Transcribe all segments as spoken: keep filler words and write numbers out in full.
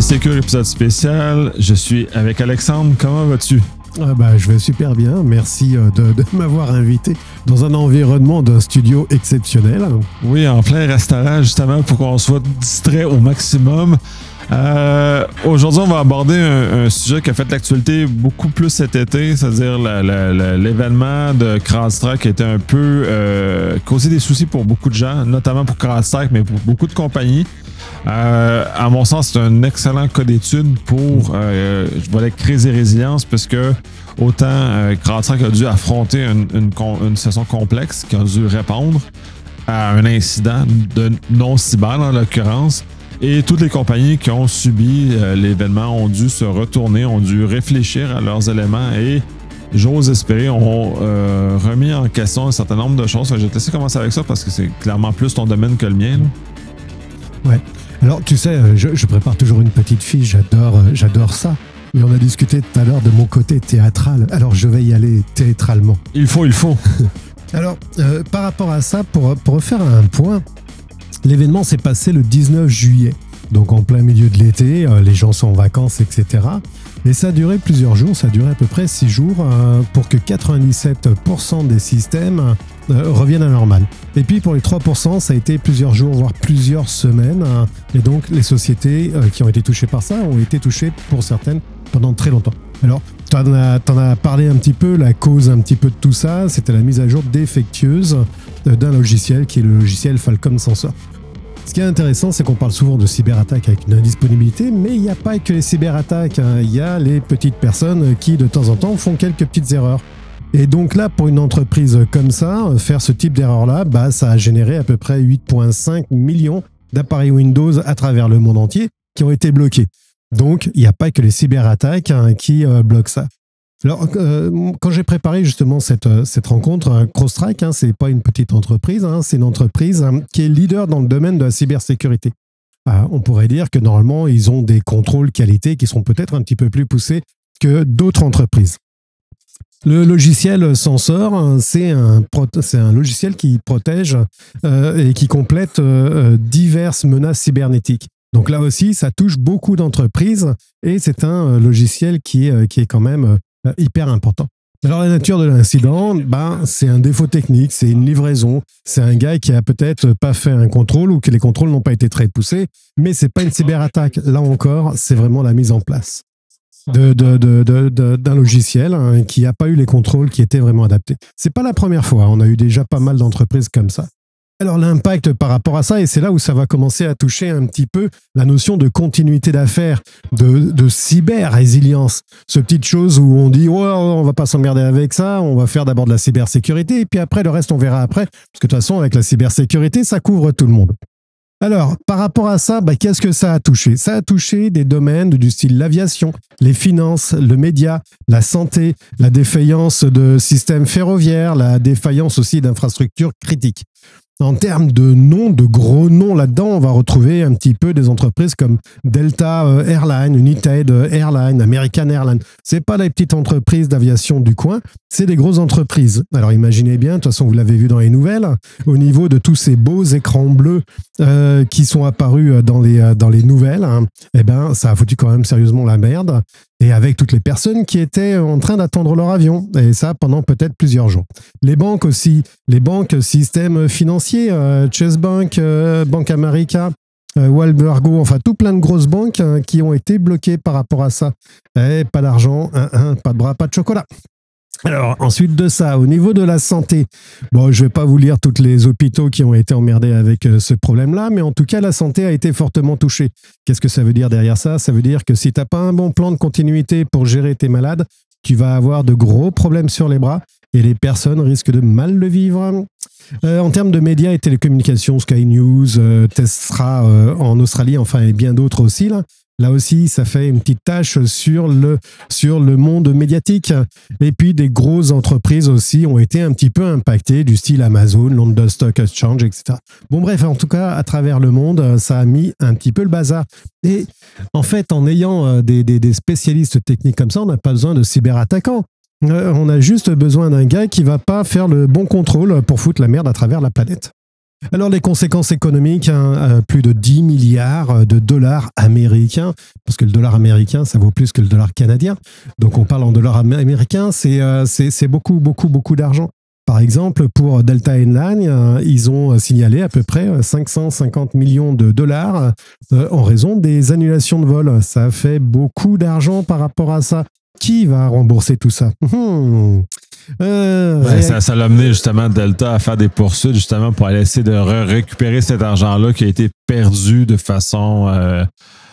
Sécur, épisode spécial. Je suis avec Alexandre. Comment vas-tu? Ah bah, je vais super bien. Merci de, de m'avoir invité dans un environnement d'un studio exceptionnel. Oui, en plein restaurant, justement, pour qu'on soit distrait au maximum. Euh, aujourd'hui, on va aborder un, un sujet qui a fait l'actualité beaucoup plus cet été, c'est-à-dire la, la, la, l'événement de CrowdStrike qui a été un peu euh, causé des soucis pour beaucoup de gens, notamment pour CrowdStrike, mais pour beaucoup de compagnies. Euh, à mon sens, c'est un excellent cas d'étude pour euh, je voulais crise et résilience, parce que autant euh, CrowdStrike a dû affronter une, une, une situation complexe, qui a dû répondre à un incident de non-cyber en l'occurrence, et toutes les compagnies qui ont subi euh, l'événement ont dû se retourner, ont dû réfléchir à leurs éléments et, j'ose espérer, ont euh, remis en question un certain nombre de choses. Je vais te laisser commencer avec ça parce que c'est clairement plus ton domaine que le mien. Là. Ouais. Alors, tu sais, je, je prépare toujours une petite fiche, j'adore, j'adore ça. Mais on a discuté tout à l'heure de mon côté théâtral, alors je vais y aller théâtralement. Il faut, il faut. Alors, euh, par rapport à ça, pour, pour refaire un point, l'événement s'est passé le dix-neuf juillet, donc en plein milieu de l'été, euh, les gens sont en vacances, et cetera. Et ça a duré plusieurs jours, ça a duré à peu près six jours euh, pour que quatre-vingt-dix-sept pour cent des systèmes euh, reviennent à la normale. Et puis pour les trois pour cent, ça a été plusieurs jours, voire plusieurs semaines. Hein, et donc les sociétés euh, qui ont été touchées par ça ont été touchées pour certaines pendant très longtemps. Alors, t'en as, t'en as parlé un petit peu, la cause un petit peu de tout ça, c'était la mise à jour défectueuse euh, d'un logiciel qui est le logiciel Falcon Sensor. Ce qui est intéressant, c'est qu'on parle souvent de cyberattaques avec une indisponibilité, mais il n'y a pas que les cyberattaques, hein. Il y a les petites personnes qui, de temps en temps, font quelques petites erreurs. Et donc là, pour une entreprise comme ça, faire ce type d'erreur-là, bah, ça a généré à peu près huit virgule cinq millions d'appareils Windows à travers le monde entier qui ont été bloqués. Donc, il n'y a pas que les cyberattaques hein, qui euh, bloquent ça. Alors, euh, quand j'ai préparé justement cette, cette rencontre, CrowdStrike, hein, c'est pas une petite entreprise, hein, c'est une entreprise hein, qui est leader dans le domaine de la cybersécurité. Ah, on pourrait dire que normalement, ils ont des contrôles qualité qui sont peut-être un petit peu plus poussés que d'autres entreprises. Le logiciel Sensor, c'est un, c'est un logiciel qui protège euh, et qui complète euh, diverses menaces cybernétiques. Donc là aussi, ça touche beaucoup d'entreprises et c'est un logiciel qui est, qui est quand même hyper important. Alors la nature de l'incident, ben, c'est un défaut technique, c'est une livraison, c'est un gars qui a peut-être pas fait un contrôle ou que les contrôles n'ont pas été très poussés, mais c'est pas une cyberattaque. Là encore, c'est vraiment la mise en place de, de, de, de, de, d'un logiciel hein, qui n'a pas eu les contrôles qui étaient vraiment adaptés. C'est pas la première fois, on a eu déjà pas mal d'entreprises comme ça. Alors l'impact par rapport à ça, et c'est là où ça va commencer à toucher un petit peu la notion de continuité d'affaires, de, de cyber-résilience. Ce petite chose où on dit oh, « on va pas s'emmerder avec ça, on va faire d'abord de la cybersécurité, et puis après le reste on verra après ». Parce que de toute façon avec la cybersécurité, ça couvre tout le monde. Alors, par rapport à ça, bah, qu'est-ce que ça a touché? Ça a touché des domaines du style l'aviation, les finances, le média, la santé, la défaillance de systèmes ferroviaires, la défaillance aussi d'infrastructures critiques. En termes de noms, de gros noms là-dedans, on va retrouver un petit peu des entreprises comme Delta Airlines, United Airlines, American Airlines. C'est pas les petites entreprises d'aviation du coin, c'est des grosses entreprises. Alors imaginez bien, de toute façon vous l'avez vu dans les nouvelles, au niveau de tous ces beaux écrans bleus euh, qui sont apparus dans les, dans les nouvelles, hein, eh ben ça a foutu quand même sérieusement la merde. Et avec toutes les personnes qui étaient en train d'attendre leur avion, et ça pendant peut-être plusieurs jours. Les banques aussi, les banques, systèmes financiers, euh, Chase Bank, euh, Bank America, euh, Wells Fargo, enfin tout plein de grosses banques hein, qui ont été bloquées par rapport à ça. Et pas d'argent, hein, hein, pas de bras, pas de chocolat. Alors, ensuite de ça, au niveau de la santé, bon, je ne vais pas vous lire tous les hôpitaux qui ont été emmerdés avec euh, ce problème-là, mais en tout cas, la santé a été fortement touchée. Qu'est-ce que ça veut dire derrière ça? Ça veut dire que si tu n'as pas un bon plan de continuité pour gérer tes malades, tu vas avoir de gros problèmes sur les bras et les personnes risquent de mal le vivre. Euh, en termes de médias et télécommunications, Sky News, euh, Telstra euh, en Australie, enfin, et bien d'autres aussi, là. Là aussi, ça fait une petite tâche sur le, sur le monde médiatique. Et puis, des grosses entreprises aussi ont été un petit peu impactées, du style Amazon, London Stock Exchange, et cetera. Bon, bref, en tout cas, à travers le monde, ça a mis un petit peu le bazar. Et en fait, en ayant des, des, des spécialistes techniques comme ça, on n'a pas besoin de cyberattaquants. Euh, on a juste besoin d'un gars qui ne va pas faire le bon contrôle pour foutre la merde à travers la planète. Alors les conséquences économiques, hein, euh, plus de dix milliards de dollars américains, parce que le dollar américain, ça vaut plus que le dollar canadien. Donc on parle en dollars américains, c'est euh, c'est c'est beaucoup, beaucoup, beaucoup d'argent. Par exemple, pour Delta Airlines, euh, ils ont signalé à peu près cinq cent cinquante millions de dollars euh, en raison des annulations de vol. Ça fait beaucoup d'argent par rapport à ça. Qui va rembourser tout ça? Hum. Euh, ouais, ça, ça l'a amené justement Delta à faire des poursuites justement pour aller essayer de re- récupérer cet argent-là qui a été perdu de façon euh,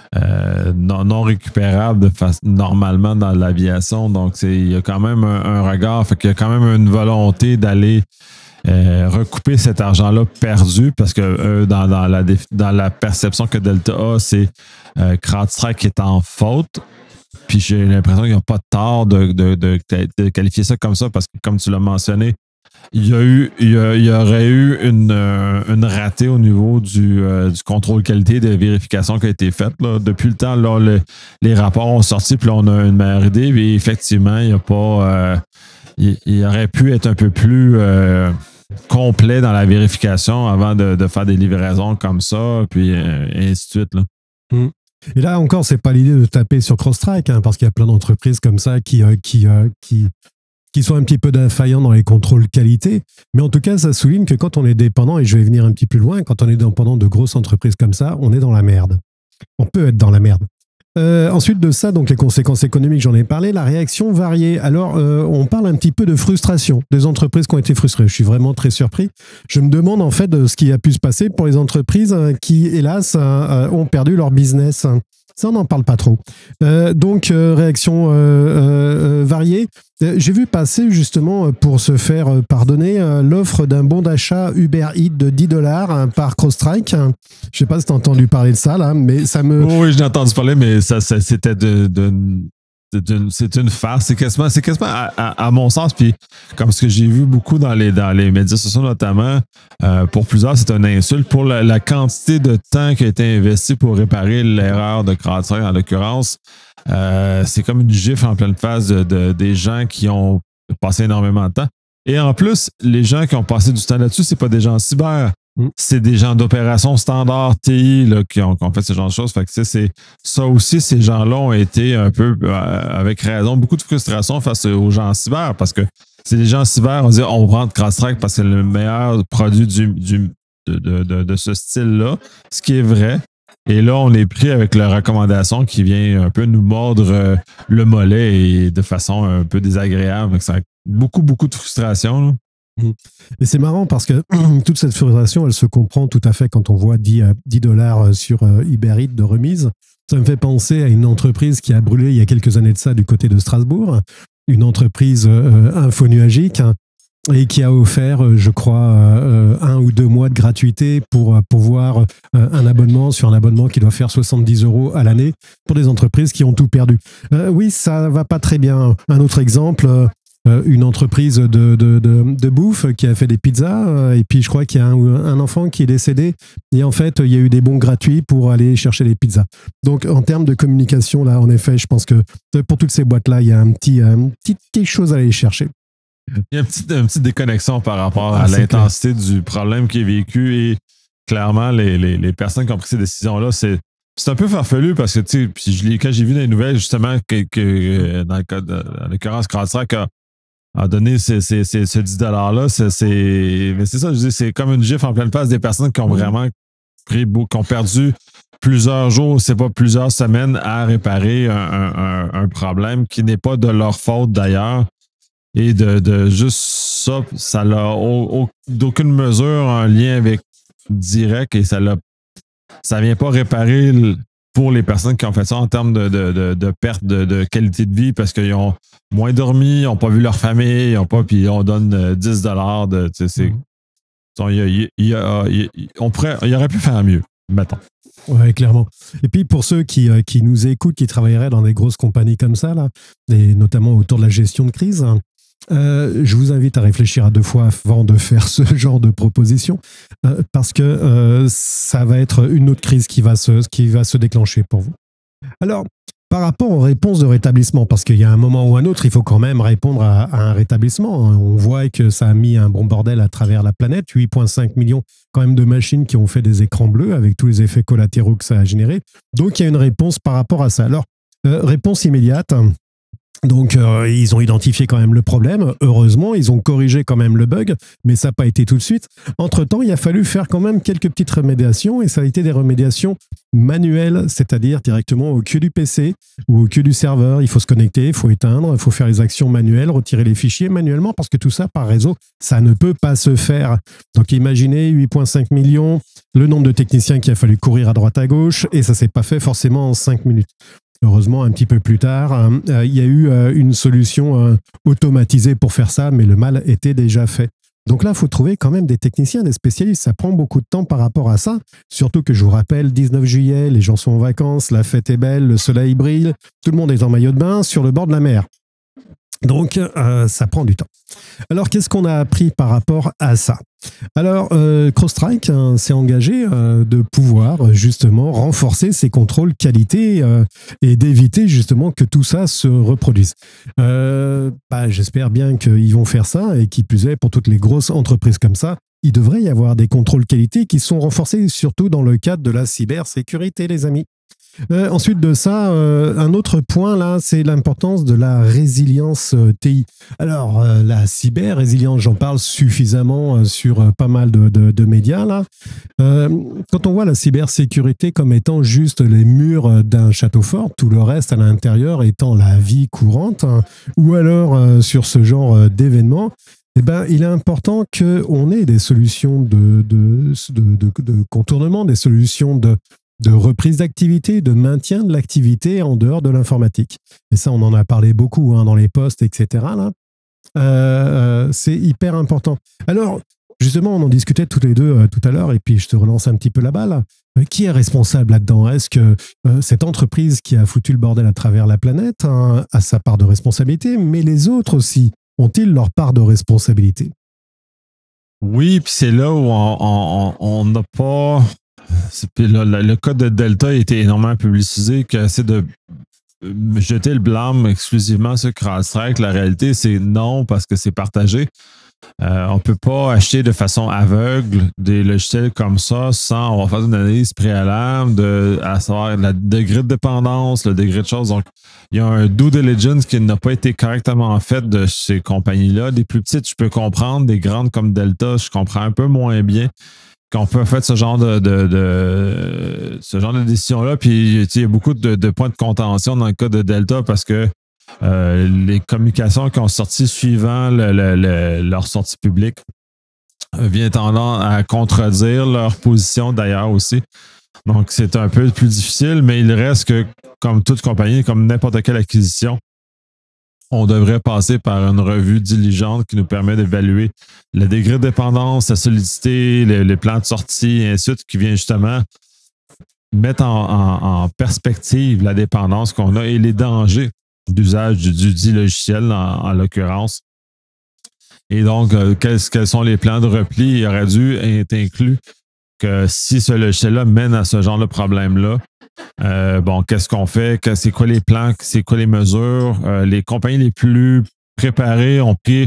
euh, non, non récupérable de fa- normalement dans l'aviation. Donc, c'est, il y a quand même un, un regard, fait qu'il y a quand même une volonté d'aller euh, recouper cet argent-là perdu parce que eux, dans, dans, la, dans la perception que Delta a, c'est euh, CrowdStrike qui est en faute. Puis j'ai l'impression qu'ils n'ont pas tort de, de, de, de qualifier ça comme ça parce que, comme tu l'as mentionné, il y, a eu, il y, a, il y aurait eu une, une ratée au niveau du, euh, du contrôle qualité de vérification qui a été faite. Là. Depuis le temps, là, le, les rapports ont sorti, puis là, on a une meilleure idée. Et effectivement, il n'y a pas. Euh, il, il aurait pu être un peu plus euh, complet dans la vérification avant de, de faire des livraisons comme ça, puis euh, et ainsi de suite. Là. Mm. Et là encore, c'est pas l'idée de taper sur CrowdStrike, hein, parce qu'il y a plein d'entreprises comme ça qui, euh, qui, euh, qui, qui sont un petit peu défaillants dans les contrôles qualité. Mais en tout cas, ça souligne que quand on est dépendant, et je vais venir un petit peu plus loin, quand on est dépendant de grosses entreprises comme ça, on est dans la merde. On peut être dans la merde. Euh, ensuite de ça, donc les conséquences économiques, j'en ai parlé, la réaction variée. Alors, euh, on parle un petit peu de frustration, des entreprises qui ont été frustrées. Je suis vraiment très surpris. Je me demande en fait de ce qui a pu se passer pour les entreprises qui, hélas, euh, ont perdu leur business. Ça, on n'en parle pas trop. Euh, donc, euh, réaction euh, euh, variée. J'ai vu passer justement pour se faire pardonner euh, l'offre d'un bon d'achat Uber Eats de dix dollars hein, par CrowdStrike. Je ne sais pas si tu as entendu parler de ça, là, mais ça me... Oui, j'ai entendu parler, mais ça, ça c'était de, de, de, de c'est une farce. C'est quasiment, c'est quasiment à, à, à mon sens, puis comme ce que j'ai vu beaucoup dans les, dans les médias sociaux notamment, euh, pour plusieurs, c'est une insulte pour la, la quantité de temps qui a été investi pour réparer l'erreur de CrowdStrike en l'occurrence. Euh, c'est comme une gifle en pleine face de, de, des gens qui ont passé énormément de temps. Et en plus, les gens qui ont passé du temps là-dessus, c'est pas des gens cyber. Mm. C'est des gens d'opération standard T I là, qui, ont, qui ont fait ce genre de choses. Fait que, c'est, ça aussi, ces gens-là ont été un peu, euh, avec raison, beaucoup de frustration face aux gens cyber parce que c'est des gens cyber, on dit on prend CrowdStrike parce que c'est le meilleur produit du, du, de, de, de, de ce style-là, ce qui est vrai. Et là, on est pris avec la recommandation qui vient un peu nous mordre euh, le mollet et de façon un peu désagréable. Donc, ça a beaucoup, beaucoup de frustration. Là. Et c'est marrant parce que toute cette frustration, elle se comprend tout à fait quand on voit dix dollars sur Uber Eats de remise. Ça me fait penser à une entreprise qui a brûlé il y a quelques années de ça du côté de Strasbourg, une entreprise euh, infonuagique hein, et qui a offert, je crois, euh, un ou deux mois de gratuité pour pouvoir euh, un abonnement sur un abonnement qui doit faire soixante-dix euros à l'année pour des entreprises qui ont tout perdu. Euh, oui, ça va pas très bien. Un autre exemple... Euh, Euh, une entreprise de, de, de, de bouffe qui a fait des pizzas euh, et puis je crois qu'il y a un, un enfant qui est décédé et en fait il y a eu des bons gratuits pour aller chercher les pizzas. Donc en termes de communication là en effet je pense que pour toutes ces boîtes là il y a un petit, un petit quelque chose à aller chercher. Il y a une petite, une petite déconnexion par rapport à ah, l'intensité clair. Du problème qui est vécu et clairement les, les, les personnes qui ont pris ces décisions là c'est C'est un peu farfelu parce que, tu sais, quand j'ai vu dans les nouvelles, justement, que, que dans le cas de, en l'occurrence, CrowdStrike a, a donné ces, ces, ces, ce dix dollars-là, c'est, c'est, mais c'est ça, je dis, c'est comme une gifle en pleine face des personnes qui ont vraiment pris, qui ont perdu plusieurs jours, c'est pas plusieurs semaines à réparer un, un, un problème qui n'est pas de leur faute d'ailleurs. Et de, de juste ça, ça n'a d'aucune mesure un lien avec direct et ça l'a ça vient pas réparer pour les personnes qui ont fait ça en termes de, de, de, de perte de, de qualité de vie parce qu'ils ont moins dormi, ils n'ont pas vu leur famille, ils ont pas, puis on donne dix dollars de. Tu sais, c'est, il y a, il y a, il y a, on pourrait, il aurait pu faire mieux, mettons. Oui, clairement. Et puis pour ceux qui, qui nous écoutent, qui travailleraient dans des grosses compagnies comme ça, là, et notamment autour de la gestion de crise, Euh, je vous invite à réfléchir à deux fois avant de faire ce genre de proposition euh, parce que euh, ça va être une autre crise qui va, se, qui va se déclencher pour vous. Alors, Par rapport aux réponses de rétablissement, parce qu'il y a un moment ou un autre, il faut quand même répondre à, à un rétablissement. On voit que ça a mis un bon bordel à travers la planète. huit virgule cinq millions quand même de machines qui ont fait des écrans bleus avec tous les effets collatéraux que ça a généré. Donc, il y a une réponse par rapport à ça. Alors, euh, réponse immédiate. Donc, euh, ils ont identifié quand même le problème. Heureusement, ils ont corrigé quand même le bug, mais ça n'a pas été tout de suite. Entre-temps, il a fallu faire quand même quelques petites remédiations, et ça a été des remédiations manuelles, c'est-à-dire directement au queue du P C ou au queue du serveur. Il faut se connecter, il faut éteindre, il faut faire les actions manuelles, retirer les fichiers manuellement, parce que tout ça, par réseau, ça ne peut pas se faire. Donc, imaginez huit virgule cinq millions, le nombre de techniciens qu'il a fallu courir à droite à gauche, et ça ne s'est pas fait forcément en cinq minutes. Heureusement, un petit peu plus tard, euh, il y a eu euh, une solution euh, automatisée pour faire ça, mais le mal était déjà fait. Donc là, il faut trouver quand même des techniciens, des spécialistes. Ça prend beaucoup de temps par rapport à ça. Surtout que je vous rappelle, dix-neuf juillet, les gens sont en vacances, la fête est belle, le soleil brille, tout le monde est en maillot de bain sur le bord de la mer. Donc, euh, ça prend du temps. Alors, qu'est-ce qu'on a appris par rapport à ça? Alors, euh, CrowdStrike hein, s'est engagé euh, de pouvoir justement renforcer ses contrôles qualité euh, et d'éviter justement que tout ça se reproduise. Euh, bah, j'espère bien qu'ils vont faire ça et qui plus est, pour toutes les grosses entreprises comme ça, il devrait y avoir des contrôles qualité qui sont renforcés, surtout dans le cadre de la cybersécurité, les amis. Euh, ensuite de ça, euh, un autre point là, c'est l'importance de la résilience euh, T I. Alors, euh, la cyber-résilience, j'en parle suffisamment euh, sur euh, pas mal de, de, de médias là. Euh, quand on voit la cybersécurité comme étant juste les murs d'un château fort, tout le reste à l'intérieur étant la vie courante, hein, ou alors euh, sur ce genre euh, d'événements, eh ben, il est important qu'on ait des solutions de, de, de, de, de contournement, des solutions de de reprise d'activité, de maintien de l'activité en dehors de l'informatique. Et ça, on en a parlé beaucoup hein, dans les posts, et cetera. Là. Euh, c'est hyper important. Alors, justement, on en discutait tous les deux euh, tout à l'heure, et puis je te relance un petit peu la balle. Euh, qui est responsable là-dedans? Est-ce que euh, cette entreprise qui a foutu le bordel à travers la planète hein, a sa part de responsabilité, mais les autres aussi, ont-ils leur part de responsabilité? Oui, puis c'est là où on n'a pas... Puis là, le, le cas de Delta a été énormément publicisé, qui essaie de jeter le blâme exclusivement sur CrowdStrike. La réalité, c'est non, parce que c'est partagé. Euh, on ne peut pas acheter de façon aveugle des logiciels comme ça sans on va faire une analyse préalable de à savoir le degré de dépendance, le degré de choses. Donc, il y a un due diligence qui n'a pas été correctement fait de ces compagnies-là. Des plus petites, je peux comprendre. Des grandes comme Delta, je comprends un peu moins bien qu'on peut faire ce genre de, de, de ce genre de décision-là. Puis il y a beaucoup de, de points de contention dans le cas de Delta parce que euh, les communications qui ont sorti suivant le, le, le, leur sortie publique euh, viennent tendance à contredire leur position d'ailleurs aussi. Donc c'est un peu plus difficile, mais il reste que, comme toute compagnie, comme n'importe quelle acquisition, on devrait passer par une revue diligente qui nous permet d'évaluer le degré de dépendance, la solidité, les, les plans de sortie, et ainsi de suite, qui vient justement mettre en, en, en perspective la dépendance qu'on a et les dangers d'usage du, du dit logiciel, en, en l'occurrence. Et donc, euh, quels, quels sont les plans de repli? Il aurait dû être inclus que si ce logiciel-là mène à ce genre de problème-là, Euh, bon, qu'est-ce qu'on fait? C'est quoi les plans? C'est quoi les mesures? Euh, les compagnies les plus préparées ont pris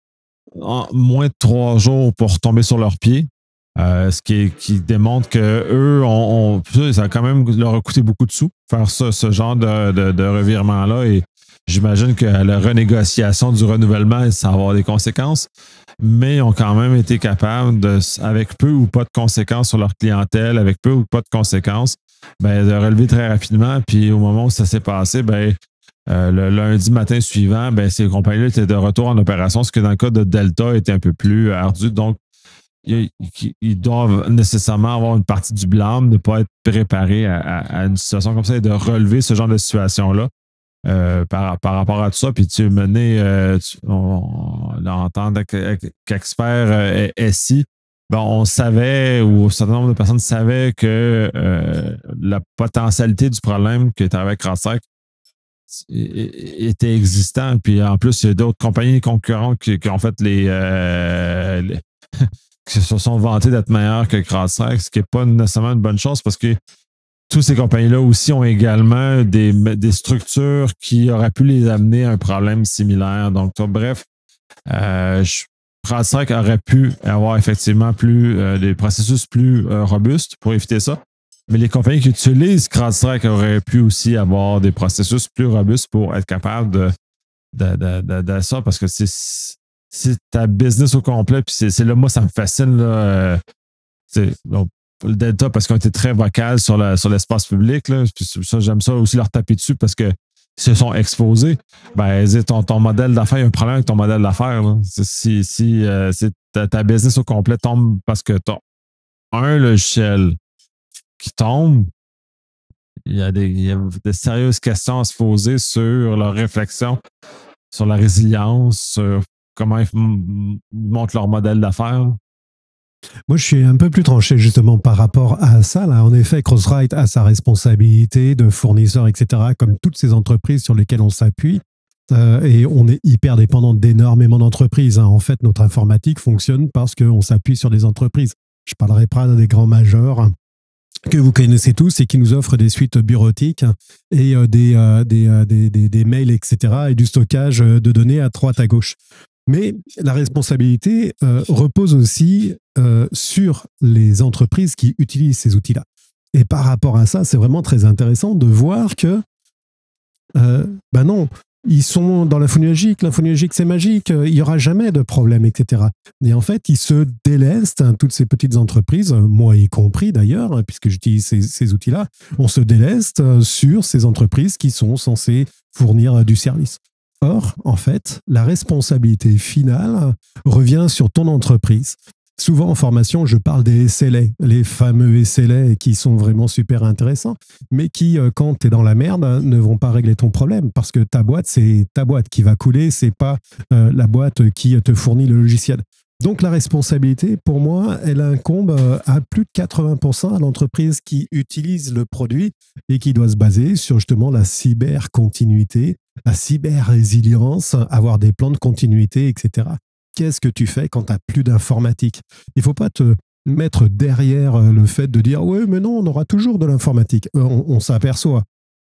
en moins de trois jours pour tomber sur leurs pieds. Euh, ce qui, est, qui démontre qu'eux, ont, ont, ça a quand même leur a coûté beaucoup de sous faire ça, ce genre de, de, de revirement-là. Et j'imagine que la renégociation du renouvellement, ça va avoir des conséquences. Mais ils ont quand même été capables, de, avec peu ou pas de conséquences sur leur clientèle, avec peu ou pas de conséquences, ben, de relever très rapidement. Puis au moment où ça s'est passé, ben, euh, le lundi matin suivant, ben, ces compagnies-là étaient de retour en opération, ce que dans le cas de Delta était un peu plus ardu. Donc, ils, ils doivent nécessairement avoir une partie du blâme, de ne pas être préparés à, à, à une situation comme ça et de relever ce genre de situation-là. Euh, par, par rapport à tout ça, puis tu mené, euh, tu, on, on entend qu'expert euh, S I, bon, on savait, ou un certain nombre de personnes savaient que euh, la potentialité du problème qui était avec CrowdStrike était existant. Puis en plus, il y a d'autres compagnies concurrentes qui, qui ont fait les, euh, les qui se sont vantées d'être meilleures que CrowdStrike, ce qui n'est pas nécessairement une bonne chose parce que toutes ces compagnies-là aussi ont également des, des structures qui auraient pu les amener à un problème similaire. Donc, bref, euh, CrowdStrike aurait pu avoir effectivement plus euh, des processus plus euh, robustes pour éviter ça. Mais les compagnies qui utilisent CrowdStrike auraient pu aussi avoir des processus plus robustes pour être capables de, de, de, de, de ça, parce que c'est, c'est ta business au complet. Puis c'est, c'est là, moi, ça me fascine. Là, euh, donc, le Delta, parce qu'ils ont été très vocales sur, la, sur l'espace public. Là. Puis ça, j'aime ça aussi leur taper dessus parce qu'ils se sont exposés. Ben, ton, ton modèle d'affaires, il y a un problème avec ton modèle d'affaires. Là. Si, si, euh, si ta, ta business au complet tombe parce que tu as un logiciel qui tombe, il y, a des, il y a de sérieuses questions à se poser sur leur réflexion, sur la résilience, sur comment ils m- montent leur modèle d'affaires. Moi, je suis un peu plus tranché justement par rapport à ça. Là, en effet, CrowdStrike a sa responsabilité de fournisseur, et cetera, comme toutes ces entreprises sur lesquelles on s'appuie. Euh, et on est hyper dépendant d'énormément d'entreprises. Hein. En fait, notre informatique fonctionne parce qu'on s'appuie sur des entreprises. Je parlerai pas des grands majeurs que vous connaissez tous et qui nous offrent des suites bureautiques et euh, des, euh, des, euh, des, des, des mails, et cetera, et du stockage de données à droite à gauche. Mais la responsabilité euh, repose aussi euh, sur les entreprises qui utilisent ces outils-là. Et par rapport à ça, c'est vraiment très intéressant de voir que, euh, ben non, ils sont dans l'infonuagique, l'infonuagique c'est magique, il n'y aura jamais de problème, et cetera. Et en fait, ils se délestent, hein, toutes ces petites entreprises, moi y compris d'ailleurs, hein, puisque j'utilise ces, ces outils-là, on se déleste sur ces entreprises qui sont censées fournir du service. Or, en fait, la responsabilité finale revient sur ton entreprise. Souvent en formation, je parle des S L A, les fameux S L A qui sont vraiment super intéressants, mais qui, quand tu es dans la merde, ne vont pas régler ton problème parce que ta boîte, c'est ta boîte qui va couler, c'est pas euh, la boîte qui te fournit le logiciel. Donc la responsabilité, pour moi, elle incombe à plus de quatre-vingts pour cent à l'entreprise qui utilise le produit et qui doit se baser sur justement la cybercontinuité, la cyber-résilience, avoir des plans de continuité, et cetera. Qu'est-ce que tu fais quand tu n'as plus d'informatique? Il ne faut pas te mettre derrière le fait de dire « Oui, mais non, on aura toujours de l'informatique. » On, on s'aperçoit.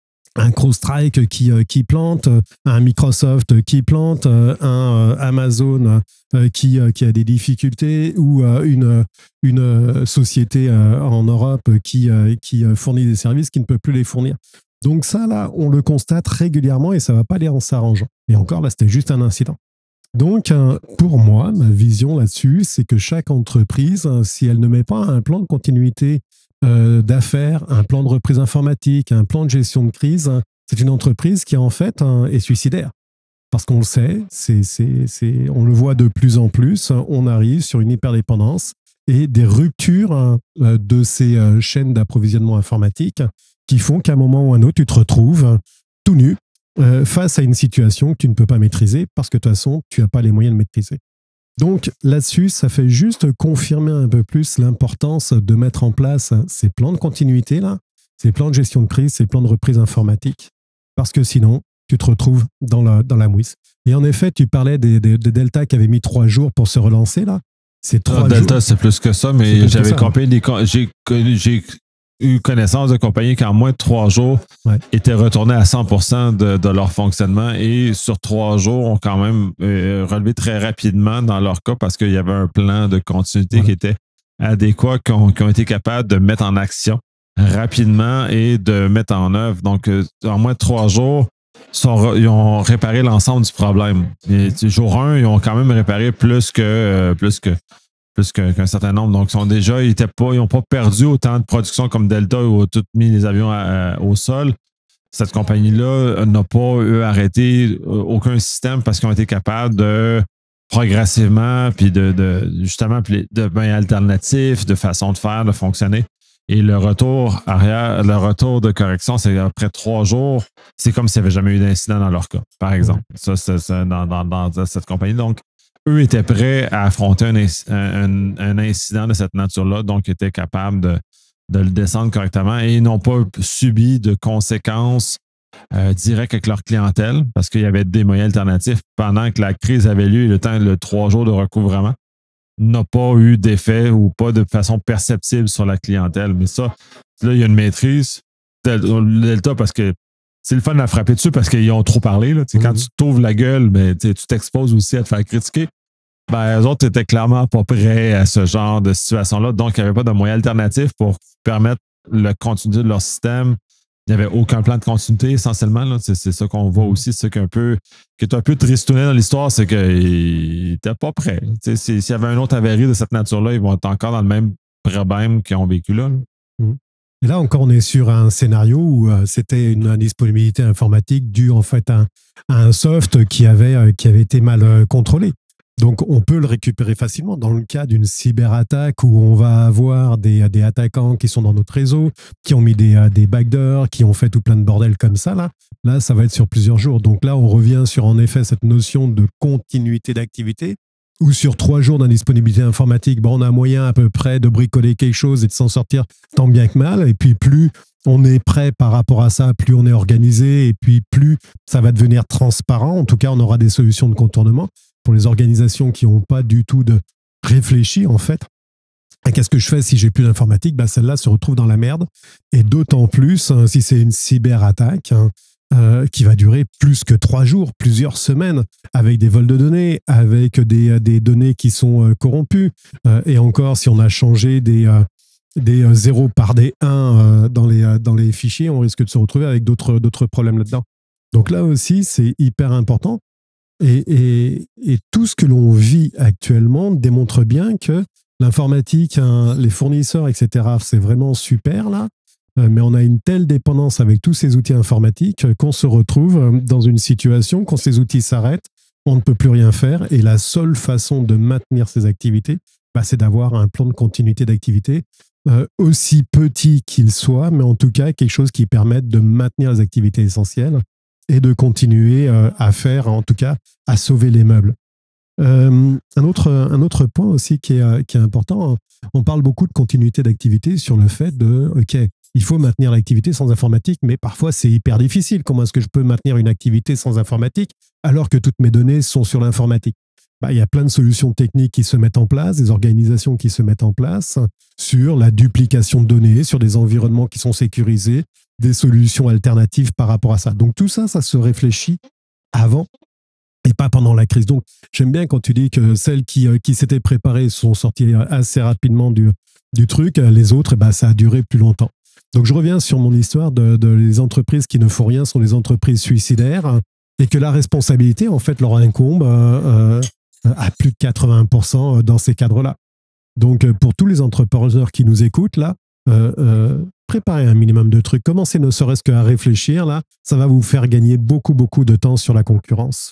Un CrowdStrike qui, qui plante, un Microsoft qui plante, un Amazon qui, qui a des difficultés ou une, une société en Europe qui, qui fournit des services qui ne peut plus les fournir. Donc ça, là, on le constate régulièrement et ça ne va pas aller en s'arrangeant. Et encore, là, c'était juste un incident. Donc, pour moi, ma vision là-dessus, c'est que chaque entreprise, si elle ne met pas un plan de continuité euh, d'affaires, un plan de reprise informatique, un plan de gestion de crise, c'est une entreprise qui, en fait, est suicidaire. Parce qu'on le sait, c'est, c'est, c'est, on le voit de plus en plus, on arrive sur une hyperdépendance et des ruptures de ces chaînes d'approvisionnement informatique qui font qu'à un moment ou à un autre, tu te retrouves tout nu, Euh, face à une situation que tu ne peux pas maîtriser parce que de toute façon, tu n'as pas les moyens de maîtriser. Donc là-dessus, ça fait juste confirmer un peu plus l'importance de mettre en place ces plans de continuité, là, ces plans de gestion de crise, ces plans de reprise informatique, parce que sinon, tu te retrouves dans la, dans la mouise. Et en effet, tu parlais des, des, des Delta qui avaient mis trois jours pour se relancer, là. C'est trois ah, Delta, jours. c'est plus que ça, mais j'avais compris des... J'ai, j'ai eu connaissance de compagnies qui, en moins de trois jours, ouais. étaient retournées à cent pour cent de, de leur fonctionnement et sur trois jours, ont quand même euh, relevé très rapidement dans leur cas parce qu'il y avait un plan de continuité ouais. qui était adéquat, qui ont, qui ont été capables de mettre en action rapidement et de mettre en œuvre. Donc, euh, en moins de trois jours, sont, ils ont réparé l'ensemble du problème. Et, jour un, ils ont quand même réparé plus que... Euh, plus que plus qu'un certain nombre. Donc, ils sont déjà, ils n'ont pas perdu autant de production comme Delta où ont tout mis les avions à, à, au sol. Cette compagnie-là n'a pas eux, arrêté aucun système parce qu'ils ont été capables de progressivement, puis de, de justement, de moyens alternatifs, de façon de faire, de fonctionner. Et le retour arrière, le retour de correction, c'est après trois jours, c'est comme s'il n'y avait jamais eu d'incident dans leur cas, par exemple. Ça, c'est, c'est dans, dans, dans cette compagnie. Donc, eux étaient prêts à affronter un, un, un incident de cette nature-là, donc étaient capables de, de le descendre correctement et n'ont pas subi de conséquences euh, directes avec leur clientèle parce qu'il y avait des moyens alternatifs pendant que la crise avait lieu et le temps, le trois jours de recouvrement n'a pas eu d'effet ou pas de façon perceptible sur la clientèle. Mais ça, là, il y a une maîtrise. Delta parce que c'est le fun à frapper dessus parce qu'ils ont trop parlé. Là. Mm-hmm. Quand tu t'ouvres la gueule, ben, tu t'exposes aussi à te faire critiquer. Ben, eux autres étaient clairement pas prêts à ce genre de situation-là. Donc, il n'y avait pas de moyen alternatif pour permettre la continuité de leur système. Il n'y avait aucun plan de continuité, essentiellement. Là. C'est, c'est ça qu'on voit aussi. C'est qu'un peu, qui est un peu tristouné dans l'histoire, c'est qu'ils n'étaient pas prêts. S'il y avait un autre avarie de cette nature-là, ils vont être encore dans le même problème qu'ils ont vécu là. là. Mmh. Et là encore, on est sur un scénario où euh, c'était une indisponibilité informatique due en fait à, à un soft qui avait, euh, qui avait été mal euh, contrôlé. Donc, on peut le récupérer facilement dans le cas d'une cyberattaque où on va avoir des, des attaquants qui sont dans notre réseau, qui ont mis des, des backdoors, qui ont fait tout plein de bordel comme ça. Là, là, ça va être sur plusieurs jours. Donc là, on revient sur en effet cette notion de continuité d'activité où sur trois jours d'indisponibilité informatique, bon, on a moyen à peu près de bricoler quelque chose et de s'en sortir tant bien que mal. Et puis plus on est prêt par rapport à ça, plus on est organisé et puis plus ça va devenir transparent. En tout cas, on aura des solutions de contournement. Pour les organisations qui n'ont pas du tout de réfléchi, en fait, et qu'est-ce que je fais si j'ai plus d'informatique? Ben, celle-là se retrouve dans la merde. Et d'autant plus hein, si c'est une cyberattaque hein, euh, qui va durer plus que trois jours, plusieurs semaines, avec des vols de données, avec des, des données qui sont euh, corrompues. Euh, et encore, si on a changé des, euh, des euh, zéros par des un euh, dans, les, euh, dans les fichiers, on risque de se retrouver avec d'autres, d'autres problèmes là-dedans. Donc là aussi, c'est hyper important. Et, et, et tout ce que l'on vit actuellement démontre bien que l'informatique, hein, les fournisseurs, et cetera, c'est vraiment super là, euh, mais on a une telle dépendance avec tous ces outils informatiques qu'on se retrouve dans une situation, quand ces outils s'arrêtent, on ne peut plus rien faire et la seule façon de maintenir ces activités, bah, c'est d'avoir un plan de continuité d'activité, euh, aussi petit qu'il soit, mais en tout cas quelque chose qui permette de maintenir les activités essentielles et de continuer euh, à faire, en tout cas, à sauver les meubles. Euh, un, autre, un autre point aussi qui est, qui est important, on parle beaucoup de continuité d'activité sur le fait de, OK, il faut maintenir l'activité sans informatique, mais parfois c'est hyper difficile. Comment est-ce que je peux maintenir une activité sans informatique alors que toutes mes données sont sur l'informatique? Bah, il y a plein de solutions techniques qui se mettent en place, des organisations qui se mettent en place sur la duplication de données, sur des environnements qui sont sécurisés, des solutions alternatives par rapport à ça. Donc tout ça, ça se réfléchit avant et pas pendant la crise. Donc j'aime bien quand tu dis que celles qui, qui s'étaient préparées sont sorties assez rapidement du, du truc, les autres, bah, ça a duré plus longtemps. Donc je reviens sur mon histoire de, de les entreprises qui ne font rien sont les entreprises suicidaires et que la responsabilité, en fait, leur incombe euh, euh, à plus de quatre-vingts pour cent dans ces cadres-là. Donc pour tous les entrepreneurs qui nous écoutent, là, euh, euh, préparez un minimum de trucs, commencez ne serait-ce qu'à réfléchir, là, ça va vous faire gagner beaucoup, beaucoup de temps sur la concurrence.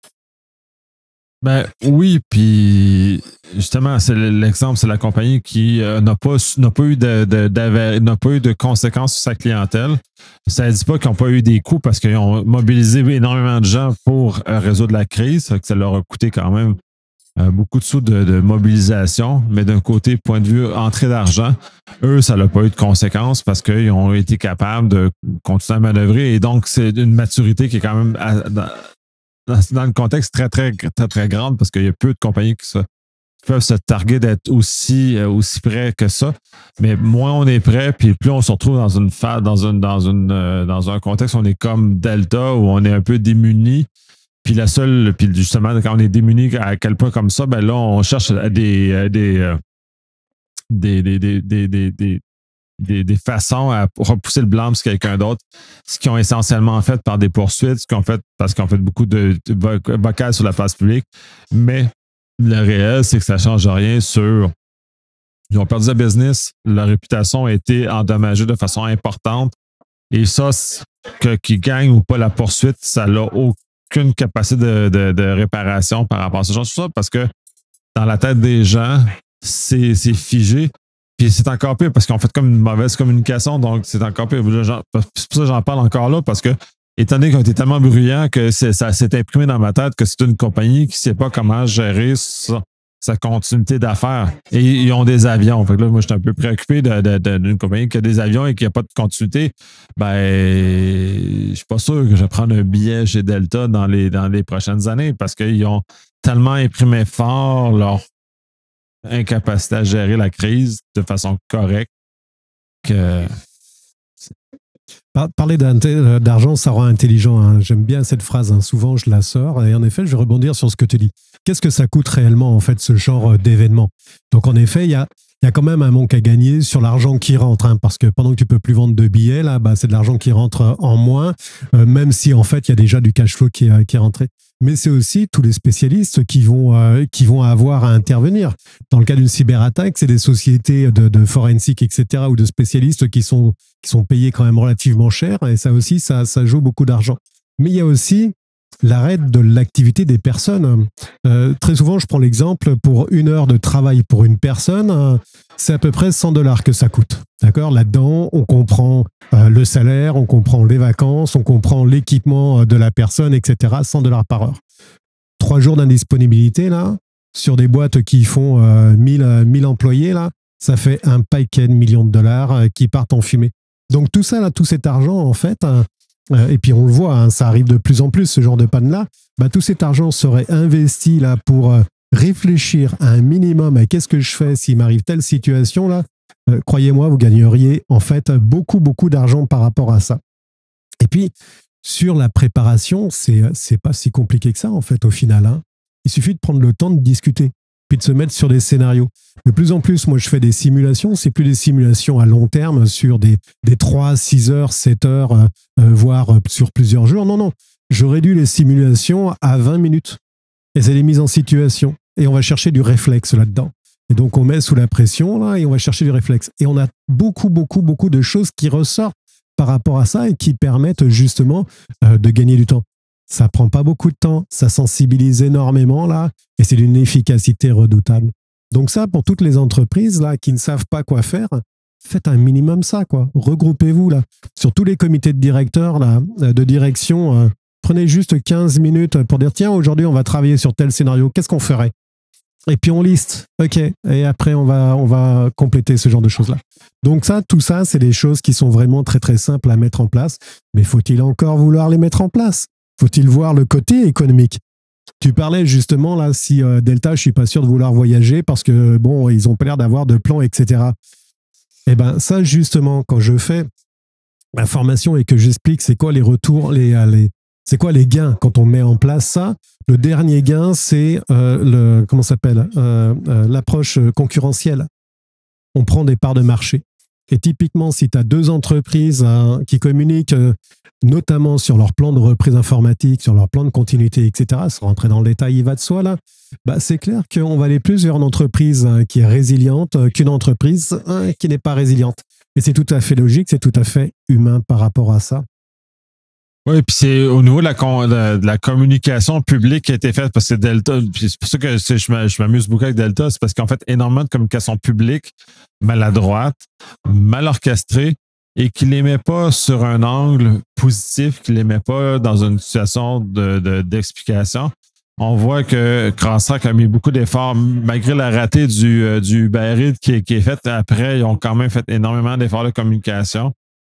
Ben oui, puis justement, c'est l'exemple, c'est la compagnie qui euh, n'a pas n'a pas eu de, de n'a pas eu de conséquences sur sa clientèle. Ça ne dit pas qu'ils n'ont pas eu des coûts parce qu'ils ont mobilisé énormément de gens pour euh, résoudre la crise, que ça leur a coûté quand même euh, beaucoup de sous de, de mobilisation, mais d'un côté, point de vue entrée d'argent, eux, ça n'a pas eu de conséquences parce qu'ils ont été capables de continuer à manœuvrer et donc c'est une maturité qui est quand même à, dans, dans le contexte très, très, très, très grande parce qu'il y a peu de compagnies qui, se, qui peuvent se targuer d'être aussi, euh, aussi près que ça. Mais moins on est prêt, puis plus on se retrouve dans une phase, dans une, dans une, euh, dans un contexte où on est comme Delta, où on est un peu démuni. Puis la seule, puis justement, quand on est démuni à quel point comme ça, ben là, on cherche des, des, euh, des, des, des, des, des, des Des, des façons à repousser le blâme sur quelqu'un d'autre, ce qu'ils ont essentiellement fait par des poursuites, ce qu'ils ont fait parce qu'ils ont fait beaucoup de, de vocales sur la place publique. Mais le réel, c'est que ça ne change rien sur. Ils ont perdu leur business, leur réputation a été endommagée de façon importante. Et ça, que, qu'ils gagnent ou pas la poursuite, ça n'a aucune capacité de, de, de réparation par rapport à ce genre de choses parce que dans la tête des gens, c'est, c'est figé. Puis c'est encore pire parce qu'on fait comme une mauvaise communication, donc c'est encore pire. C'est pour ça que j'en parle encore là, parce que, étant donné qu'on était tellement bruyant que c'est, ça s'est imprimé dans ma tête que c'est une compagnie qui ne sait pas comment gérer sa, sa continuité d'affaires. Et ils ont des avions. Fait que là, moi, je suis un peu préoccupé de, de, de, d'une compagnie qui a des avions et qui n'a pas de continuité. Ben, je suis pas sûr que je vais prendre un billet chez Delta dans les, dans les prochaines années parce qu'ils ont tellement imprimé fort leur incapacité à gérer la crise de façon correcte que Par- Parler d'argent, ça rend intelligent. Hein. J'aime bien cette phrase. Hein. Souvent, je la sors. Et en effet, je vais rebondir sur ce que tu dis. Qu'est-ce que ça coûte réellement, en fait, ce genre d'événement? Donc, en effet, il y a, il y a quand même un manque à gagner sur l'argent qui rentre. Hein, parce que pendant que tu peux plus vendre de billets, là, bah, c'est de l'argent qui rentre en moins, euh, même si, en fait, il y a déjà du cash flow qui est, qui est rentré. Mais c'est aussi tous les spécialistes qui vont, euh, qui vont avoir à intervenir. Dans le cas d'une cyberattaque, c'est des sociétés de, de forensique, et cetera, ou de spécialistes qui sont, qui sont payés quand même relativement cher. Et ça aussi, ça, ça joue beaucoup d'argent. Mais il y a aussi l'arrêt de l'activité des personnes. Euh, très souvent, je prends l'exemple, pour une heure de travail pour une personne, euh, c'est à peu près cent dollars que ça coûte. D'accord ? Là-dedans, on comprend euh, le salaire, on comprend les vacances, on comprend l'équipement de la personne, et cetera. cent dollars par heure. Trois jours d'indisponibilité, là, sur des boîtes qui font euh, mille employés, là, ça fait un paquet de millions de dollars euh, qui partent en fumée. Donc tout ça, là, tout cet argent, en fait, euh, euh, et puis on le voit, hein, ça arrive de plus en plus, ce genre de panne-là, bah, tout cet argent serait investi là, pour euh, réfléchir à un minimum à qu'est-ce que je fais s'il m'arrive telle situation, là. Euh, croyez-moi, vous gagneriez en fait beaucoup, beaucoup d'argent par rapport à ça. Et puis, sur la préparation, c'est, c'est pas si compliqué que ça, en fait, au final. Hein. Il suffit de prendre le temps de discuter, puis de se mettre sur des scénarios. De plus en plus, moi, je fais des simulations. C'est plus des simulations à long terme sur des, des trois, six heures, sept heures, euh, voire sur plusieurs jours. Non, non. Je réduis les simulations à vingt minutes. Et c'est des mises en situation. Et on va chercher du réflexe là-dedans. Et donc, on met sous la pression, là, et on va chercher du réflexe. Et on a beaucoup, beaucoup, beaucoup de choses qui ressortent par rapport à ça et qui permettent justement euh, de gagner du temps. Ça prend pas beaucoup de temps, ça sensibilise énormément, là, et c'est d'une efficacité redoutable. Donc ça, pour toutes les entreprises là, qui ne savent pas quoi faire, faites un minimum ça, quoi. Regroupez-vous là. Sur tous les comités de directeurs, là, de direction, euh, prenez juste quinze minutes pour dire, tiens, aujourd'hui, on va travailler sur tel scénario, qu'est-ce qu'on ferait ? Et puis on liste, ok, et après on va, on va compléter ce genre de choses-là. Donc ça, tout ça, c'est des choses qui sont vraiment très très simples à mettre en place, mais faut-il encore vouloir les mettre en place ? Faut-il voir le côté économique ? Tu parlais justement là, si euh, Delta, je suis pas sûr de vouloir voyager parce que bon, ils ont pas l'air d'avoir de plan, et cetera. Eh ben ça justement, quand je fais la formation et que j'explique c'est quoi les retours, les, les c'est quoi les gains quand on met en place ça. Le dernier gain, c'est euh, le comment ça s'appelle euh, euh, l'approche concurrentielle. On prend des parts de marché. Et typiquement, si tu as deux entreprises hein, qui communiquent euh, notamment sur leur plan de reprise informatique, sur leur plan de continuité, et cetera, sans rentrer dans le détail, il va de soi là, bah, c'est clair qu'on va aller plus vers une entreprise hein, qui est résiliente euh, qu'une entreprise hein, qui n'est pas résiliente. Et c'est tout à fait logique, c'est tout à fait humain par rapport à ça. Oui, puis c'est au niveau de la, de, de la communication publique qui a été faite, parce que Delta, puis c'est pour ça que je m'amuse beaucoup avec Delta, c'est parce qu'en fait, énormément de communication publique maladroite, mal orchestrée, et qui ne les met pas sur un angle positif, qui ne les met pas dans une situation de, de, d'explication. On voit que Crosstrack a mis beaucoup d'efforts, malgré la ratée du, euh, du Uber Eats qui, qui est faite après, ils ont quand même fait énormément d'efforts de communication.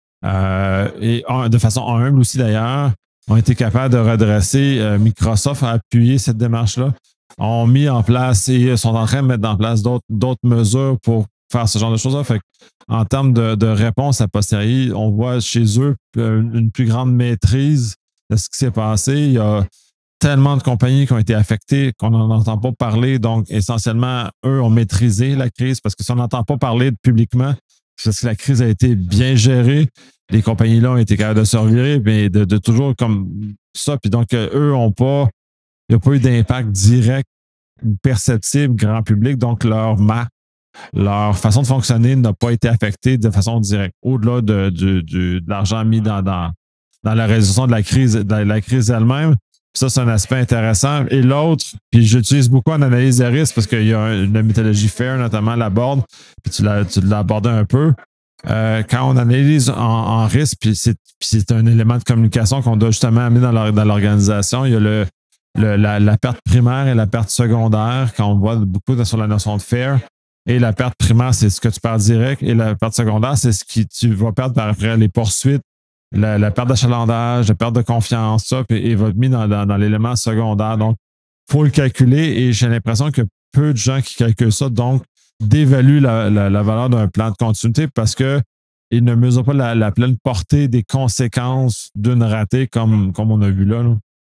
Euh, et de façon humble aussi d'ailleurs, ont été capables de redresser. Euh, Microsoft a appuyé cette démarche-là, ont mis en place et sont en train de mettre en place d'autres, d'autres mesures pour faire ce genre de choses-là. Fait en termes de, de réponse à posteriori, on voit chez eux une plus grande maîtrise de ce qui s'est passé. Il y a tellement de compagnies qui ont été affectées qu'on n'en entend pas parler. Donc, essentiellement, eux ont maîtrisé la crise parce que si on n'entend pas parler publiquement, c'est parce que la crise a été bien gérée. Les compagnies-là ont été capables de se revirer, mais de, de toujours comme ça. Puis donc, eux n'ont pas, il n'y a pas eu d'impact direct, perceptible, grand public. Donc, leur marque, leur façon de fonctionner n'a pas été affectée de façon directe. Au-delà de, de, de, de l'argent mis dans, dans, dans la résolution de la crise, de la crise elle-même. Ça, c'est un aspect intéressant. Et l'autre, puis j'utilise beaucoup en analyse de risque parce qu'il y a une méthodologie FAIR, notamment, l'aborde, puis tu l'as, tu l'as abordé un peu. Euh, quand on analyse en, en risque, puis c'est, puis c'est un élément de communication qu'on doit justement amener dans, leur, dans l'organisation, il y a le, le, la, la perte primaire et la perte secondaire, quand on voit beaucoup sur la notion de FAIR. Et la perte primaire, c'est ce que tu perds direct, et la perte secondaire, c'est ce que tu vas perdre par après les poursuites. La, la perte d'achalandage, la perte de confiance, ça, puis et va être mis dans, dans, dans l'élément secondaire. Donc, il faut le calculer et j'ai l'impression que peu de gens qui calculent ça, donc, dévaluent la, la, la valeur d'un plan de continuité parce que ils ne mesurent pas la, la pleine portée des conséquences d'une ratée comme, comme on a vu là. là.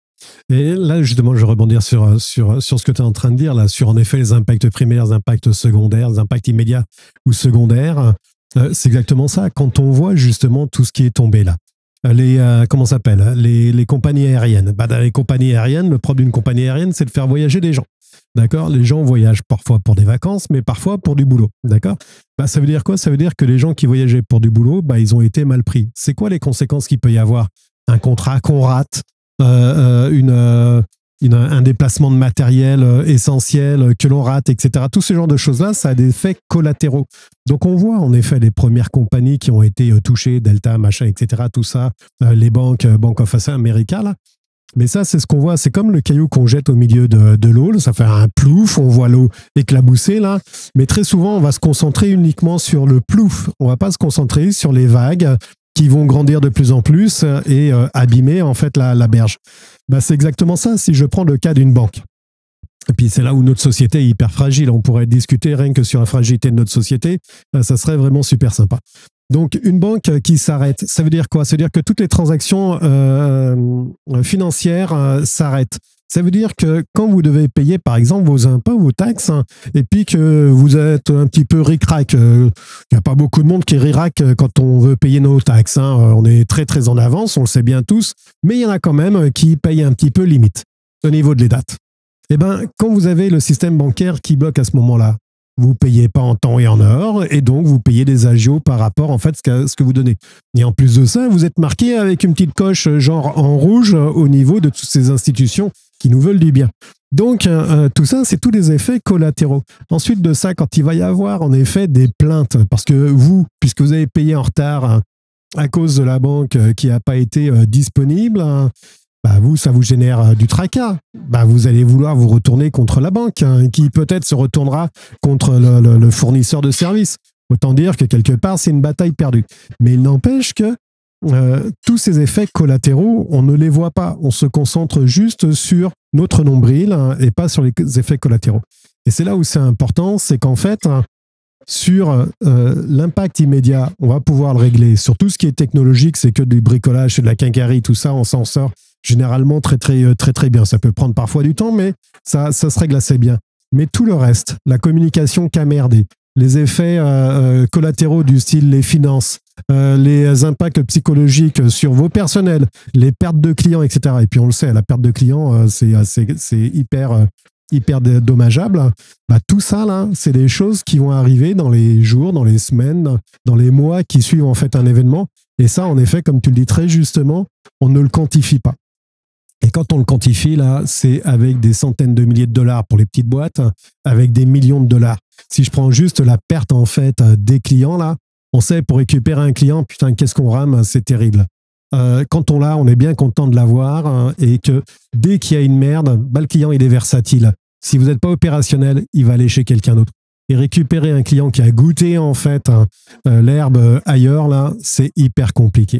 Et là, justement, je vais rebondir sur, sur, sur ce que tu es en train de dire, là, sur en effet les impacts primaires, les impacts secondaires, les impacts immédiats ou secondaires. Euh, c'est exactement ça. Quand on voit justement tout ce qui est tombé là, les, euh, comment ça s'appelle, les, les compagnies aériennes. Bah, dans les compagnies aériennes, le propre d'une compagnie aérienne, c'est de faire voyager des gens. D'accord ? Les gens voyagent parfois pour des vacances, mais parfois pour du boulot. D'accord ? Bah, ça veut dire quoi ? Ça veut dire que les gens qui voyageaient pour du boulot, bah, ils ont été mal pris. C'est quoi les conséquences qu'il peut y avoir ? Un contrat qu'on rate, euh, une, euh, une, un déplacement de matériel euh, essentiel que l'on rate, et cetera. Tout ce genre de choses-là, ça a des effets collatéraux. Donc on voit en effet les premières compagnies qui ont été euh, touchées, Delta, machin, et cetera. Tout ça, euh, les banques, euh, Bank of America, là. Mais ça, c'est ce qu'on voit. C'est comme le caillou qu'on jette au milieu de, de l'eau. Ça fait un plouf, on voit l'eau éclabousser là. Mais très souvent, on va se concentrer uniquement sur le plouf. On va pas se concentrer sur les vagues qui vont grandir de plus en plus et euh, abîmer en fait la, la berge. Bah, c'est exactement ça si je prends le cas d'une banque. Et puis c'est là où notre société est hyper fragile. On pourrait discuter rien que sur la fragilité de notre société. Bah, ça serait vraiment super sympa. Donc, une banque qui s'arrête, ça veut dire quoi ? Ça veut dire que toutes les transactions euh, financières euh, s'arrêtent. Ça veut dire que quand vous devez payer, par exemple, vos impôts, vos taxes, hein, et puis que vous êtes un petit peu ric-rac, il euh, n'y a pas beaucoup de monde qui est ric-rac quand on veut payer nos taxes. Hein, on est très, très en avance, on le sait bien tous, mais il y en a quand même qui payent un petit peu limite au niveau de les dates. Eh bien, quand vous avez le système bancaire qui bloque à ce moment-là, vous ne payez pas en temps et en heure, et donc vous payez des agios par rapport en fait à ce que vous donnez. Et en plus de ça, vous êtes marqué avec une petite coche genre en rouge au niveau de toutes ces institutions qui nous veulent du bien. Donc euh, tout ça, c'est tous des effets collatéraux. Ensuite de ça, quand il va y avoir en effet des plaintes, parce que vous, puisque vous avez payé en retard à cause de la banque qui n'a pas été euh, disponible, bah vous, ça vous génère euh, du tracas. Bah vous allez vouloir vous retourner contre la banque, hein, qui peut-être se retournera contre le, le, le fournisseur de services. Autant dire que quelque part, c'est une bataille perdue. Mais il n'empêche que euh, tous ces effets collatéraux, on ne les voit pas. On se concentre juste sur notre nombril, hein, et pas sur les effets collatéraux. Et c'est là où c'est important, c'est qu'en fait, hein, sur euh, l'impact immédiat, on va pouvoir le régler. Sur tout ce qui est technologique, c'est que du bricolage, c'est de la quincaillerie, tout ça, on s'en sort généralement très, très, très, très bien. Ça peut prendre parfois du temps, mais ça, ça se règle assez bien. Mais tout le reste, la communication qui a merdé, les effets euh, collatéraux du style les finances, euh, les impacts psychologiques sur vos personnels, les pertes de clients, et cetera. Et puis on le sait, la perte de clients, euh, c'est, c'est, c'est hyper, euh, hyper dommageable. Bah, tout ça, là, c'est des choses qui vont arriver dans les jours, dans les semaines, dans les mois qui suivent en fait un événement. Et ça, en effet, comme tu le dis très justement, on ne le quantifie pas. Et quand on le quantifie, là, c'est avec des centaines de milliers de dollars pour les petites boîtes, avec des millions de dollars. Si je prends juste la perte, en fait, des clients, là, on sait, pour récupérer un client, putain, qu'est-ce qu'on rame, c'est terrible. Euh, quand on l'a, on est bien content de l'avoir, hein, et que dès qu'il y a une merde, bah, le client, il est versatile. Si vous n'êtes pas opérationnel, il va aller chez quelqu'un d'autre. Et récupérer un client qui a goûté, en fait, hein, euh, l'herbe ailleurs, là, c'est hyper compliqué.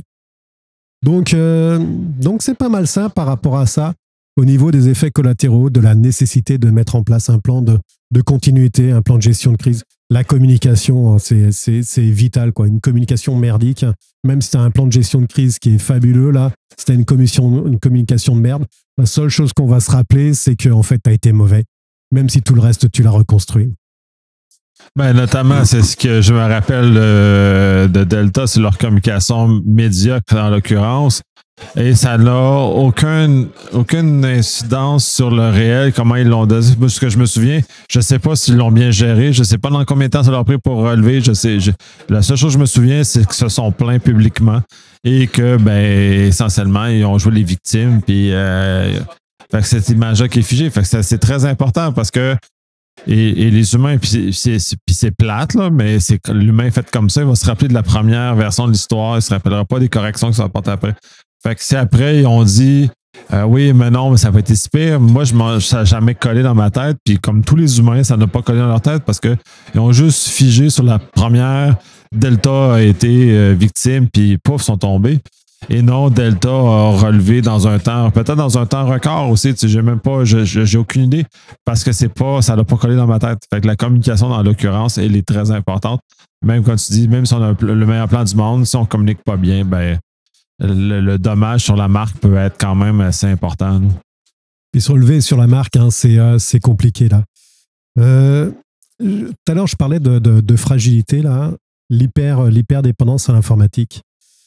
Donc, euh, donc c'est pas mal ça par rapport à ça, au niveau des effets collatéraux, de la nécessité de mettre en place un plan de, de continuité, un plan de gestion de crise. La communication, c'est, c'est, c'est vital, quoi. Une communication merdique, même si tu as un plan de gestion de crise qui est fabuleux, là, si tu as une, une communication de merde, la seule chose qu'on va se rappeler, c'est qu'en fait, tu as été mauvais, même si tout le reste, tu l'as reconstruit. Ben, notamment, c'est ce que je me rappelle euh, de Delta, c'est leur communication médiocre en l'occurrence. Et ça n'a aucun, aucune incidence sur le réel, comment ils l'ont donné. Ce que je me souviens, je ne sais pas s'ils l'ont bien géré, je ne sais pas dans combien de temps ça leur a pris pour relever. Je sais, je, la seule chose que je me souviens, c'est qu'ils se sont plaints publiquement et que, ben, essentiellement, ils ont joué les victimes. Puis, euh, fait que cette image-là qui est figée. Fait que c'est, c'est très important parce que Et, et les humains, puis c'est, c'est, c'est, puis c'est plate, là, mais c'est l'humain fait comme ça, il va se rappeler de la première version de l'histoire, il ne se rappellera pas des corrections qui sont apportées après. Fait que si après, ils ont dit euh, oui, mais non, mais ça va être si pire, moi, je m'en, ça n'a jamais collé dans ma tête, puis comme tous les humains, ça n'a pas collé dans leur tête parce qu'ils ont juste figé sur la première, Delta a été euh, victime, puis pouf, sont tombés. Et non, Delta a relevé dans un temps, peut-être dans un temps record aussi. Tu sais, j'ai même pas, je, je, j'ai aucune idée parce que c'est pas, ça n'a pas collé dans ma tête. Fait que la communication, dans l'occurrence, elle est très importante. Même quand tu dis, même si on a le meilleur plan du monde, si on communique pas bien, ben, le, le dommage sur la marque peut être quand même assez important. Nous. Puis se relever sur la marque, hein, c'est, euh, c'est compliqué là. Euh, tout à l'heure, je parlais de, de, de fragilité là, l'hyper, l'hyperdépendance à l'informatique.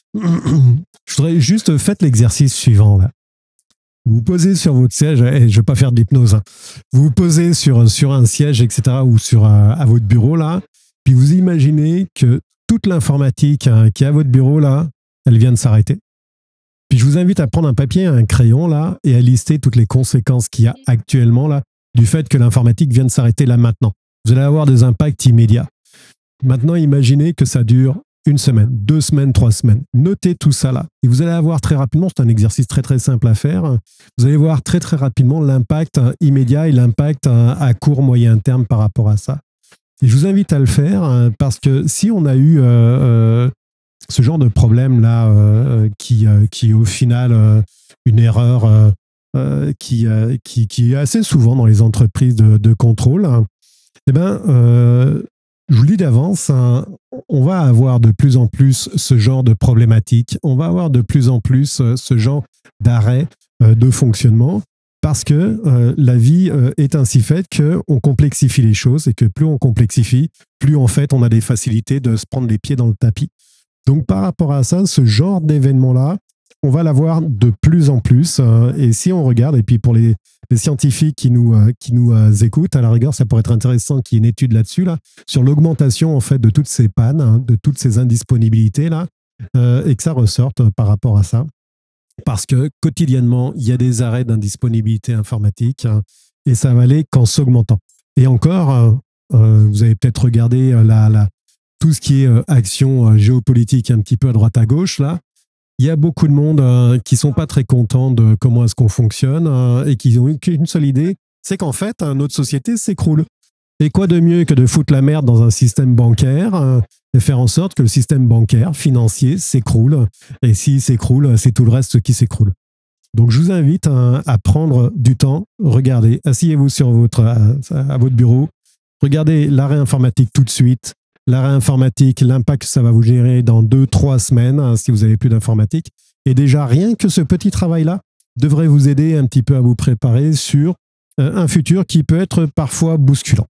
Je voudrais juste faites l'exercice suivant là. Vous vous posez sur votre siège, et je ne vais pas faire de l'hypnose, hein. Vous vous posez sur, sur un siège, et cetera, ou sur, euh, à votre bureau là, puis vous imaginez que toute l'informatique hein, qui est à votre bureau là, elle vient de s'arrêter. Puis je vous invite à prendre un papier, un crayon là, et à lister toutes les conséquences qu'il y a actuellement là, du fait que l'informatique vient de s'arrêter là maintenant. Vous allez avoir des impacts immédiats. Maintenant, imaginez que ça dure une semaine, deux semaines, trois semaines. Notez tout ça là. Et vous allez avoir très rapidement, c'est un exercice très très simple à faire, vous allez voir très très rapidement l'impact immédiat et l'impact à court, moyen terme par rapport à ça. Et je vous invite à le faire parce que si on a eu euh, euh, ce genre de problème là euh, qui, euh, qui au final euh, une erreur euh, euh, qui, euh, qui, qui est assez souvent dans les entreprises de, de contrôle, eh ben, euh, je vous le dis d'avance, hein, on va avoir de plus en plus ce genre de problématique, on va avoir de plus en plus euh, ce genre d'arrêt euh, de fonctionnement parce que euh, la vie euh, est ainsi faite qu'on complexifie les choses et que plus on complexifie, plus en fait on a des facilités de se prendre les pieds dans le tapis. Donc par rapport à ça, ce genre d'événement-là, on va l'avoir de plus en plus. Euh, et si on regarde, et puis pour les, les scientifiques qui nous, euh, qui nous euh, écoutent, à la rigueur, ça pourrait être intéressant qu'il y ait une étude là-dessus, là, sur l'augmentation en fait, de toutes ces pannes, hein, de toutes ces indisponibilités, là, euh, et que ça ressorte euh, par rapport à ça. Parce que quotidiennement, il y a des arrêts d'indisponibilité informatique, hein, et ça va aller qu'en s'augmentant. Et encore, euh, euh, vous avez peut-être regardé euh, la, la, tout ce qui est euh, action euh, géopolitique un petit peu à droite à gauche, là. Il y a beaucoup de monde euh, qui ne sont pas très contents de comment est-ce qu'on fonctionne euh, et qui ont qu'une seule idée, c'est qu'en fait, euh, notre société s'écroule. Et quoi de mieux que de foutre la merde dans un système bancaire euh, et faire en sorte que le système bancaire, financier, s'écroule. Et s'il s'écroule, c'est tout le reste qui s'écroule. Donc, je vous invite à, à prendre du temps, regardez, asseyez-vous sur votre, à, à votre bureau, regardez l'arrêt informatique tout de suite. L'arrêt informatique, l'impact que ça va vous gérer dans deux, trois semaines, hein, si vous n'avez plus d'informatique. Et déjà, rien que ce petit travail-là devrait vous aider un petit peu à vous préparer sur euh, un futur qui peut être parfois bousculant.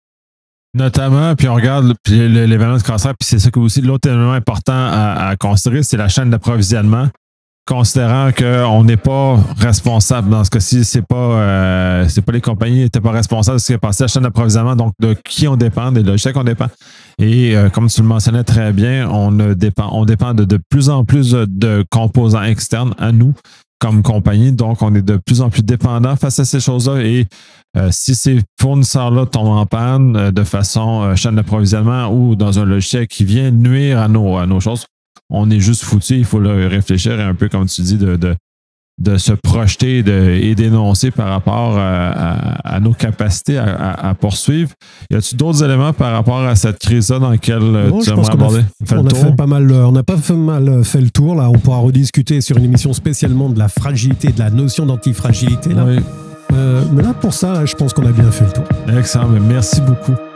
Notamment, puis on regarde puis l'événement de cancer, puis c'est ça que aussi l'autre élément important à, à considérer, c'est la chaîne d'approvisionnement. Considérant qu'on n'est pas responsable dans ce cas-ci, c'est pas euh, c'est pas les compagnies n'étaient pas responsables de ce qui est passé à la chaîne d'approvisionnement, donc de qui on dépend, des logiciels qu'on dépend. Et euh, comme tu le mentionnais très bien, on dépend, on dépend de, de plus en plus de composants externes à nous comme compagnie, donc on est de plus en plus dépendant face à ces choses-là. Et euh, si ces fournisseurs-là tombent en panne euh, de façon euh, chaîne d'approvisionnement ou dans un logiciel qui vient nuire à nos, à nos choses, on est juste foutu, il faut le réfléchir un peu, comme tu dis, de, de, de se projeter de, et d'énoncer par rapport à, à, à nos capacités à, à, à poursuivre. Y a-t-il d'autres éléments par rapport à cette crise-là dans laquelle non, tu aimerais aborder? On, a, on, a fait pas mal, on n'a pas fait mal fait le tour. Là, on pourra rediscuter sur une émission spécialement de la fragilité, de la notion d'antifragilité. Là. Oui. Euh, mais là, pour ça, là, je pense qu'on a bien fait le tour. Excellent, merci beaucoup.